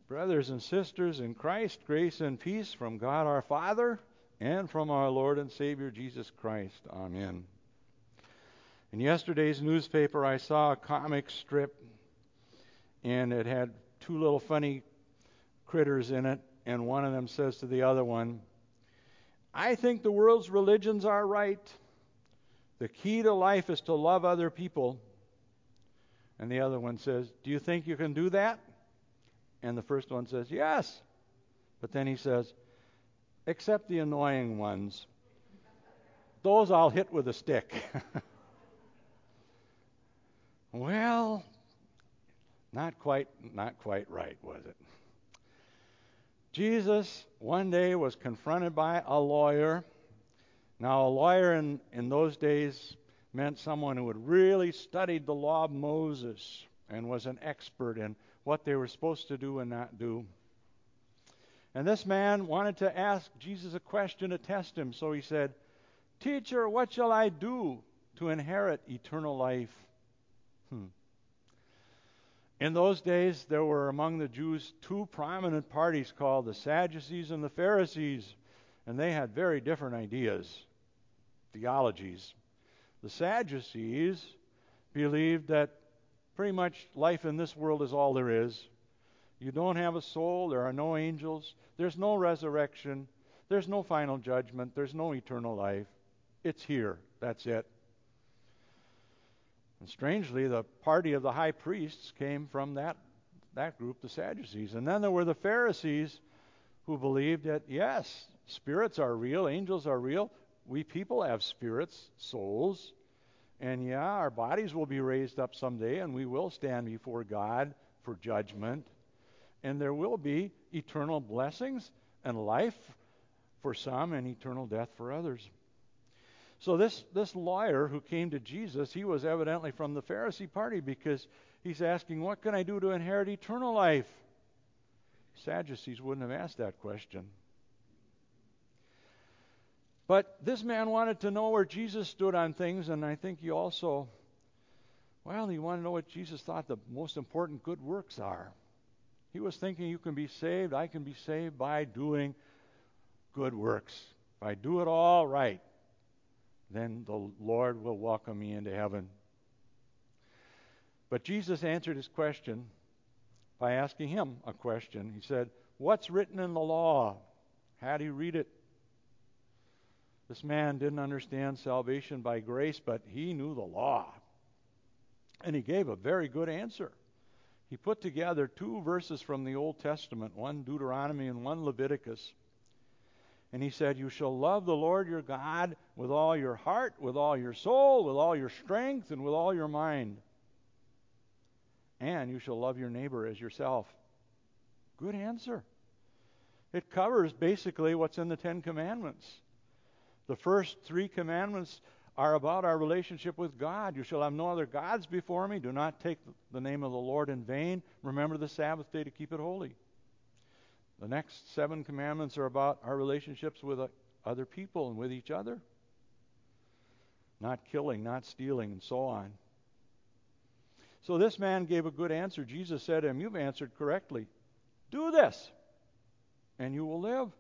Brothers and sisters in Christ, grace and peace from God our Father and from our Lord and Savior Jesus Christ. Amen. In yesterday's newspaper, I saw a comic strip, and it had two little funny critters in it, and one of them says to the other one, "I think the world's religions are right. The key to life is to love other people." And the other one says, "Do you think you can do that?" And the first one says, "Yes." But then he says, "Except the annoying ones. Those I'll hit with a stick." Well, not quite right, was it? Jesus one day was confronted by a lawyer. Now, a lawyer in those days meant someone who had really studied the law of Moses and was an expert in what they were supposed to do and not do. And this man wanted to ask Jesus a question to test him. So he said, "Teacher, what shall I do to inherit eternal life?" In those days, there were among the Jews two prominent parties called the Sadducees and the Pharisees, and they had very different ideas, theologies. The Sadducees believed that pretty much life in this world is all there is. You don't have a soul, there are no angels, there's no resurrection, there's no final judgment, there's no eternal life. It's here, that's it. And strangely, the party of the high priests came from that group, the Sadducees. And then there were the Pharisees who believed that, yes, spirits are real, angels are real, we people have spirits, souls, and yeah, our bodies will be raised up someday, and we will stand before God for judgment. And there will be eternal blessings and life for some and eternal death for others. So this lawyer who came to Jesus, he was evidently from the Pharisee party, because he's asking, "What can I do to inherit eternal life?" Sadducees wouldn't have asked that question. But this man wanted to know where Jesus stood on things, and I think he also, he wanted to know what Jesus thought the most important good works are. He was thinking, you can be saved, I can be saved by doing good works. If I do it all right, then the Lord will welcome me into heaven. But Jesus answered his question by asking him a question. He said, "What's written in the law? How do you read it?" This man didn't understand salvation by grace, but he knew the law. And he gave a very good answer. He put together two verses from the Old Testament, one Deuteronomy and one Leviticus. And he said, "You shall love the Lord your God with all your heart, with all your soul, with all your strength, and with all your mind. And you shall love your neighbor as yourself." Good answer. It covers basically what's in the Ten Commandments. The first three commandments are about our relationship with God. "You shall have no other gods before me. Do not take the name of the Lord in vain. Remember the Sabbath day to keep it holy." The next 7 commandments are about our relationships with other people and with each other. Not killing, not stealing, and so on. So this man gave a good answer. Jesus said to him, "You've answered correctly. Do this, and you will live."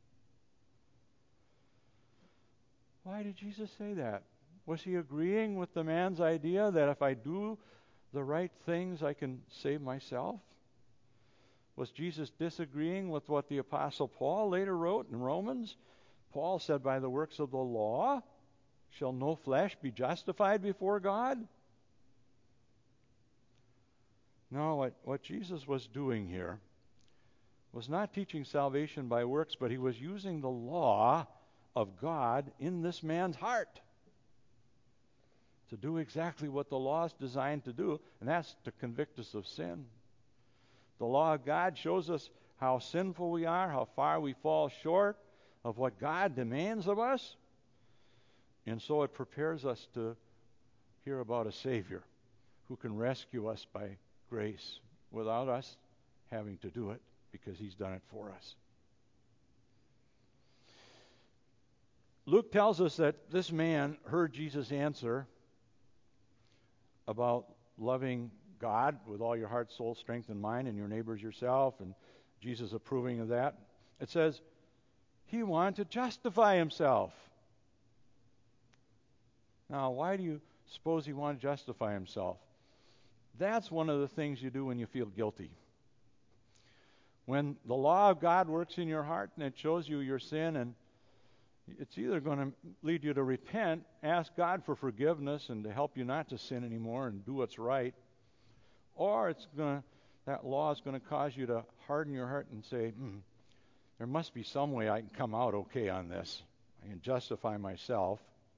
Why did Jesus say that? Was he agreeing with the man's idea that if I do the right things, I can save myself? Was Jesus disagreeing with what the Apostle Paul later wrote in Romans? Paul said, "By the works of the law shall no flesh be justified before God?" No, what Jesus was doing here was not teaching salvation by works, but he was using the law of God in this man's heart to do exactly what the law is designed to do, and that's to convict us of sin. The law of God shows us how sinful we are, how far we fall short of what God demands of us, and so it prepares us to hear about a Savior who can rescue us by grace without us having to do it, because he's done it for us. Luke tells us that this man heard Jesus answer about loving God with all your heart, soul, strength, and mind, and your neighbors yourself, and Jesus approving of that. It says, he wanted to justify himself. Now, why do you suppose he wanted to justify himself? That's one of the things you do when you feel guilty. When the law of God works in your heart and it shows you your sin, and it's either going to lead you to repent, ask God for forgiveness and to help you not to sin anymore and do what's right, or that law is going to cause you to harden your heart and say, there must be some way I can come out okay on this. I can justify myself.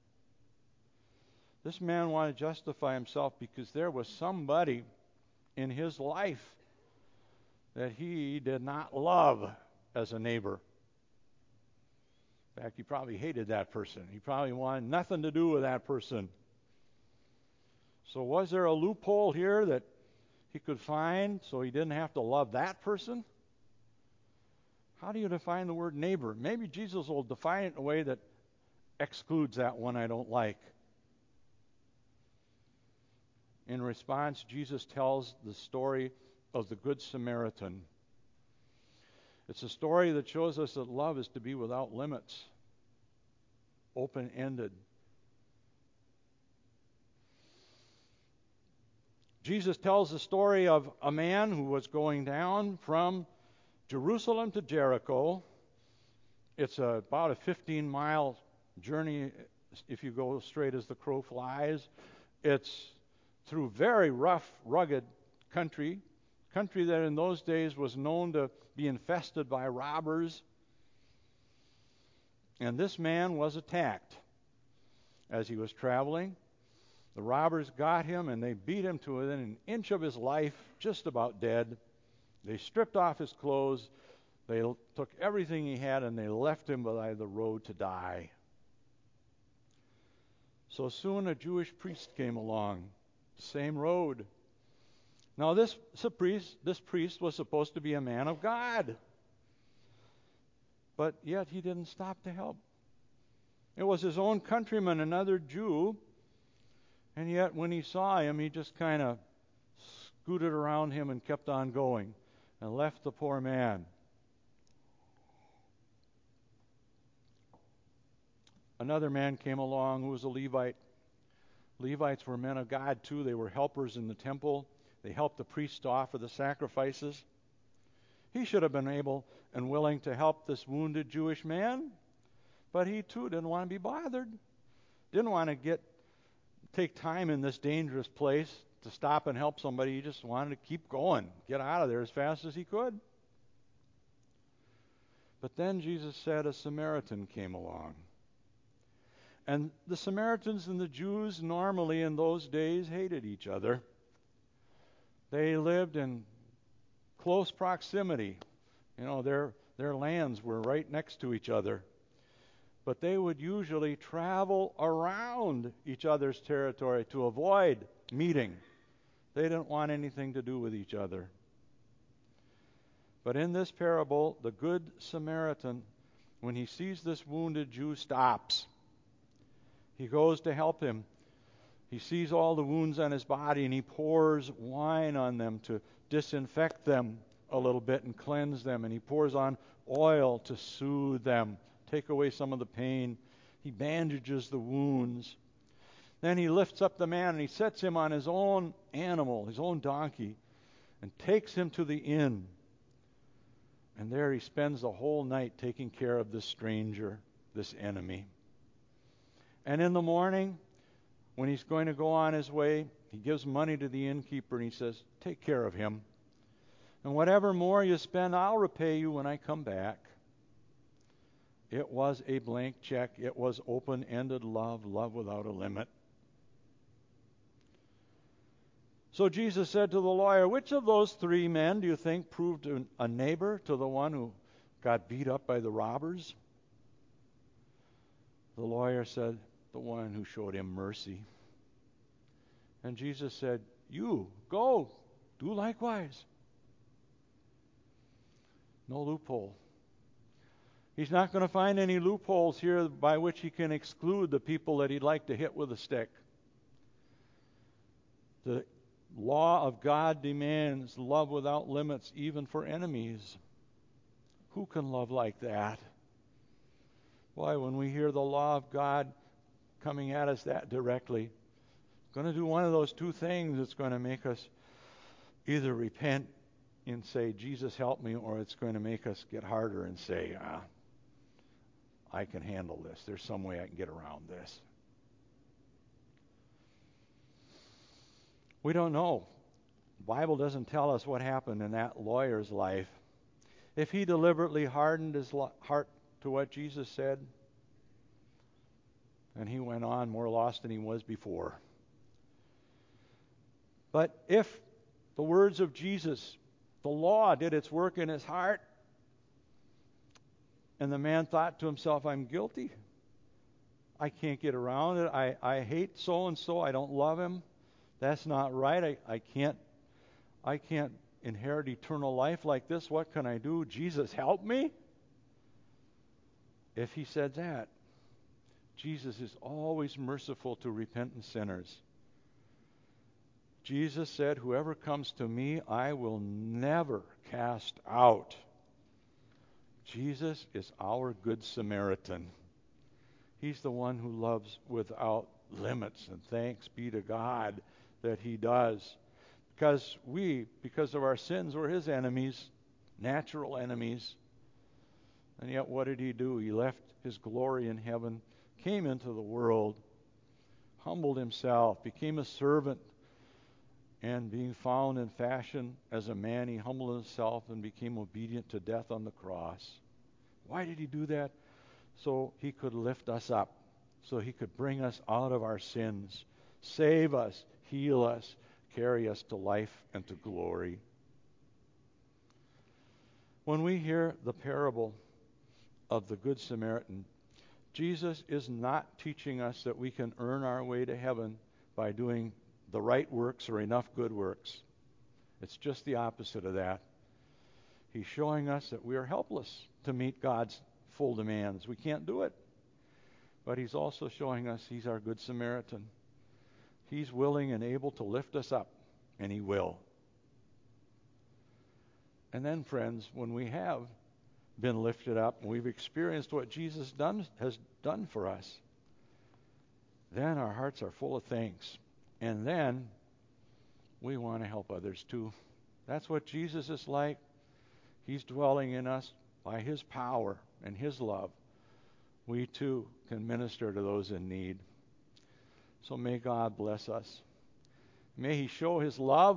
This man wanted to justify himself because there was somebody in his life that he did not love as a neighbor. In fact, he probably hated that person. He probably wanted nothing to do with that person. So was there a loophole here that he could find so he didn't have to love that person? How do you define the word neighbor? Maybe Jesus will define it in a way that excludes that one I don't like. In response, Jesus tells the story of the Good Samaritan. It's a story that shows us that love is to be without limits, open-ended. Jesus tells the story of a man who was going down from Jerusalem to Jericho. It's about a 15-mile journey if you go straight as the crow flies. It's through very rough, rugged country that in those days was known to be infested by robbers. And this man was attacked as he was traveling. The robbers got him and they beat him to within an inch of his life, just about dead. They stripped off his clothes, they took everything he had, and they left him by the road to die. So soon a Jewish priest came along, same road. Now this priest was supposed to be a man of God, but yet he didn't stop to help. It was his own countryman, another Jew, and yet when he saw him, he just kind of scooted around him and kept on going and left the poor man. Another man came along who was a Levite. Levites were men of God too. They were helpers in the temple. They helped the priests to offer the sacrifices. He should have been able and willing to help this wounded Jewish man, but he too didn't want to be bothered. Didn't want to take time in this dangerous place to stop and help somebody. He just wanted to keep going, get out of there as fast as he could. But then Jesus said a Samaritan came along. And the Samaritans and the Jews normally in those days hated each other. They lived in close proximity. You know, their lands were right next to each other. But they would usually travel around each other's territory to avoid meeting. They didn't want anything to do with each other. But in this parable, the Good Samaritan, when he sees this wounded Jew, stops. He goes to help him. He sees all the wounds on his body, and he pours wine on them to disinfect them a little bit and cleanse them. And he pours on oil to soothe them, take away some of the pain. He bandages the wounds. Then he lifts up the man and he sets him on his own animal, his own donkey, and takes him to the inn. And there he spends the whole night taking care of this stranger, this enemy. And in the morning, when he's going to go on his way, he gives money to the innkeeper and he says, "Take care of him. And whatever more you spend, I'll repay you when I come back." It was a blank check. It was open-ended love without a limit. So Jesus said to the lawyer, "Which of those three men do you think proved a neighbor to the one who got beat up by the robbers?" The lawyer said, "The one who showed him mercy." And Jesus said, "You, go, do likewise." No loophole. He's not going to find any loopholes here by which he can exclude the people that he'd like to hit with a stick. The law of God demands love without limits, even for enemies. Who can love like that? Boy, when we hear the law of God coming at us that directly, it's going to do one of those two things. It's going to make us either repent and say, Jesus, help me, or it's going to make us get harder and say, I can handle this. There's some way I can get around this. We don't know. The Bible doesn't tell us what happened in that lawyer's life. If he deliberately hardened his heart to what Jesus said, and he went on more lost than he was before. But if the words of Jesus, the law, did its work in his heart, and the man thought to himself, I'm guilty. I can't get around it. I hate so-and-so. I don't love him. That's not right. I can't inherit eternal life like this. What can I do? Jesus, help me. If he said that, Jesus is always merciful to repentant sinners. Jesus said, whoever comes to me, I will never cast out. Jesus is our good Samaritan. He's the one who loves without limits, and thanks be to God that he does. Because of our sins, we're his enemies, natural enemies. And yet what did he do? He left his glory in heaven, came into the world, humbled himself, became a servant, and being found in fashion as a man, he humbled himself and became obedient to death on the cross. Why did he do that? So he could lift us up, so he could bring us out of our sins, save us, heal us, carry us to life and to glory. When we hear the parable of the Good Samaritan, Jesus is not teaching us that we can earn our way to heaven by doing the right works or enough good works. It's just the opposite of that. He's showing us that we are helpless to meet God's full demands. We can't do it. But he's also showing us he's our Good Samaritan. He's willing and able to lift us up, and he will. And then, friends, when we have been lifted up and we've experienced what Jesus has done for us, then our hearts are full of thanks. And then we want to help others too. That's what Jesus is like. He's dwelling in us by his power and his love. We too can minister to those in need. So may God bless us. May he show his love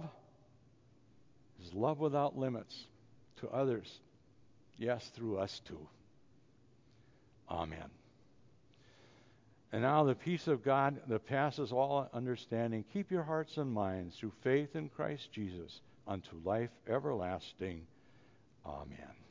without limits to others. Yes, through us too. Amen. And now the peace of God that passes all understanding, keep your hearts and minds through faith in Christ Jesus unto life everlasting. Amen.